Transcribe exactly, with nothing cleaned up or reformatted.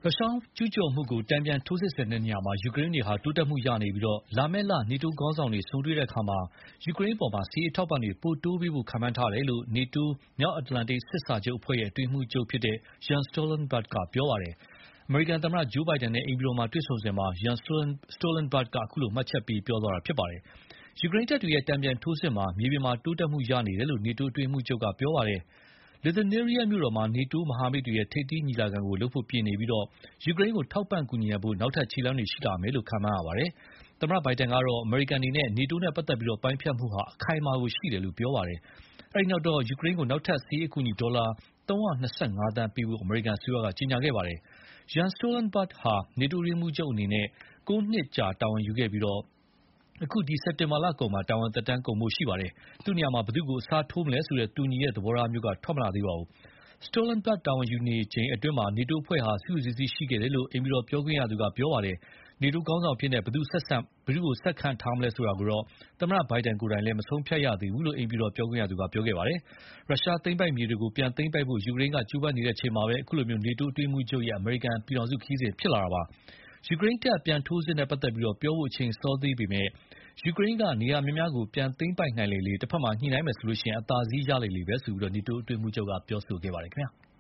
ရုရှားကျူးကျော်မှုကိုတန်ပြန်ထိုးစစ်ဆင်တဲ့နေရာမှာယူကရိန်းတွေဟာတိုးတက်မှုရနေပြီးလာမယ့်လနေတိုးခေါင်းဆောင်တွေဆုံတွေ့တဲ့အခါယူကရိန်းအပေါ်စစ်ရေးထောက်ပံ့တွေပိုတိုးပေးဖို့ခန့်မှန်းထားတယ်လို့နေတိုးမြောက်အတ္တလန်တိတ်စစ်စာချုပ်အဖွဲ့အတွင်းရေးမှူးချုပ် Jens Stoltenberg ကပြောပါတယ်။အမေရိကန်သမ္မတ Joe Biden နဲ့အိမ်ဖြူတော်မှာတွေ့ဆုံစဉ် Jens Stoltenberg ကအခုလိုမှတ်ချက်ပေးပြောသွားတာဖြစ်ပါတယ်။ယူကရိန်းတပ်တွေရဲ့တန်ပြန်ထိုးစစ်မှာမြေပြင်မှာတိုးတက်မှုရနေတယ်လို့နေတိုးအတွင်းရေးမှူးချုပ်ကပြောပါတယ်။ Lithuania မြို့တော်မှာနေတိုးမဟာမိတ်တွေရဲ့ထိပ်သီးညီလာခံကိုလုပ်ဖို့ပြင်နေပြီးယူကရိန်းကိုထောက်ပံ့ကူညီနိုင်ဖို့နောက်ထပ်ခြေလှမ်းတွေရှိလာမယ်လို့ခန့်မှန်းရပါတယ်။သမ္မတ Biden ကတော့အမေရိကန်အနေနဲ့နေတိုးနဲ့ပတ်သက်ပြီးပိုင်းဖြတ်မှုဟာအခိုင်အမာကိုရှိတယ်လို့ပြောပါတယ်။အဲဒီနောက်တော့ယူကရိန်းကိုနောက်ထပ်စစ်ရေးအကူအညီဒေါ်လာသုံးရာနှစ်ဆယ့်ငါးသန်းပေးဖို့အမေရိကန်အစိုးရကကြေညာခဲ့ပါတယ်။ Jens Stoltenberg ဟာနေတိုးအတွင်းရေးမှူးချုပ်အနေနဲ့ကိုးနှစ်ကြာတာဝန်ယူခဲ့ပြီးအခုစက်တင်ဘာလကုန်မှာတာဝန်သက်တမ်းကုန်ဖို့ရှိပါတယ်။သူ့နေရာမှာဘယ်သူ့ကိုအစားထိုးမလဲဆိုတဲ့တူညီတဲ့သဘောထားမျိုးထွက်မလာသေးပါဘူး။ Stoltenberg တာဝန်ယူနေချိန်အတွင်းနေတိုးအဖွဲ့ဟာစုစုစည်းစည်းရှိခဲ့တယ်လို့အိမ်ဖြူတော်ပြောခွင့်ရသူကပြောပါတယ်။ နေတိုးခေါင်းဆောင်အဖြစ်ဘယ်သူ့ဆက်ခန့်ထားမလဲဆိုတာကိုတော့သမ္မတ Biden ကိုယ်တိုင်လည်းမဆုံးဖြတ်ရသေးဘူးလို့အိမ်ဖြူတော်ပြောခွင့်ရသူကပြောခဲ့ပါတယ်။ ရုရှားသိမ်းပိုက်မြေတွေကိုပြန်သိမ်းပိုက်ဖို့ယူကရိန်းကကြိုးပမ်းနေချိန်မှာပဲအခုလိုနေတိုးအတွင်းရေးမှူးချုပ်ရဲ့အမေရိကန်ပြည်ထောင်စုခရီးစဉ်ဖြစ်လာတာပါ။ ယူကရိန်းတပ်ပြန်ထိုးစစ်နဲ့ပတ်သက်လို့ပြောဖို့အချိန်စောသေးပေမယ့်ယူကရိန်းကနေရာများများကိုပြန်သိမ်းပိုက်နိုင်လေလေတဘက်မှာညှိနှိုင်းမယ်ဆိုရင်အသာစီးရလေလေပဲလို့နေတိုးအတွင်းရေးမှူးချုပ်ကပြောဆိုခဲ့ပါတယ်ခင်ဗျာ။